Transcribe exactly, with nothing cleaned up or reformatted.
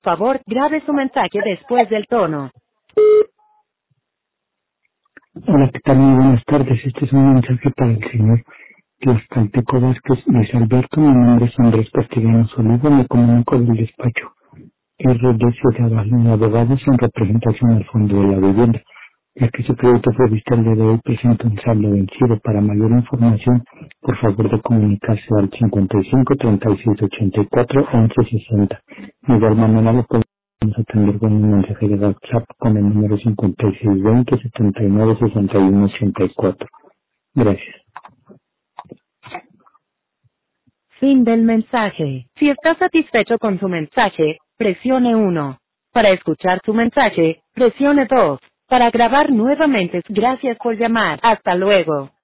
Favor, grabe su mensaje después del tono. Hola, ¿qué tal? Muy buenas tardes. Este es un mensaje para el señor Tlaxcalteco Vázquez Luis Alberto. Mi nombre es Andrés Castellanos Olivo. Me comunico del despacho R D C de Avalín Abogados en representación al Fondo de la Vivienda. Ya que su crédito fue visto el día de hoy, presenta un saldo vencido. Para mayor información, por favor de comunicarse al cincuenta y cinco, treinta y seis, ochenta y cuatro, once sesenta. De igual manera, lo podemos atender con un mensaje de WhatsApp con el número cincuenta y seis, veinte, setenta y nueve, sesenta y uno, ochenta y cuatro. Gracias. Fin del mensaje. Si está satisfecho con su mensaje, presione uno. Para escuchar su mensaje, presione dos. Para grabar nuevamente, gracias por llamar. Hasta luego.